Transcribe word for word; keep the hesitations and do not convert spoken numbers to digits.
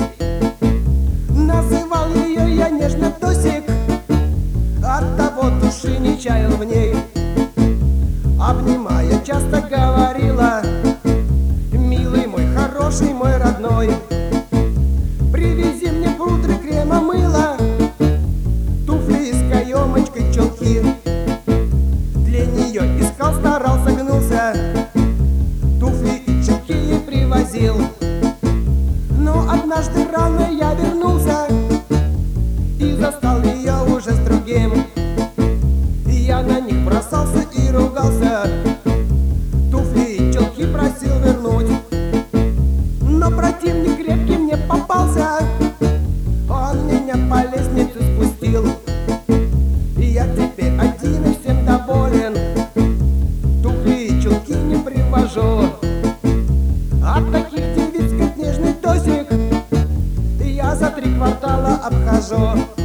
Называл ее я нежно Тосик, оттого души не чаял в ней. Обнимая, часто говорила: милый мой, хороший мой родной, привези мне пудры, крема, мыла, туфли с каемочкой, чулки. Для нее искал, старался, гнулся, туфли и чулки ей привозил. Но однажды рано я вернулся и застал ее уже с другим. Я на них бросался и ругался, туфли и чулки просил вернуть. Но противник крепкий мне попался, он меня по лестнице спустил. И я теперь один и всем доволен, туфли и чулки не привожу. От таких девиц, как нежный Тосик, я за три квартала обхожу.